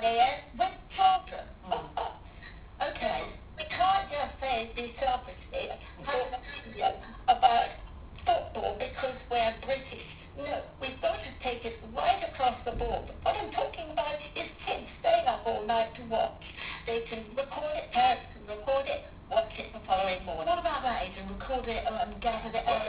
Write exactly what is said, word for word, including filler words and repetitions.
here with children. Okay, we can't just say be selfishly have an opinion about football because we're British. No, we've got to take it right across the board. What I'm talking about is kids staying up all night to watch. They can record it, parents can record it, watch it the following morning. What about that, Adrian? Record it and gather it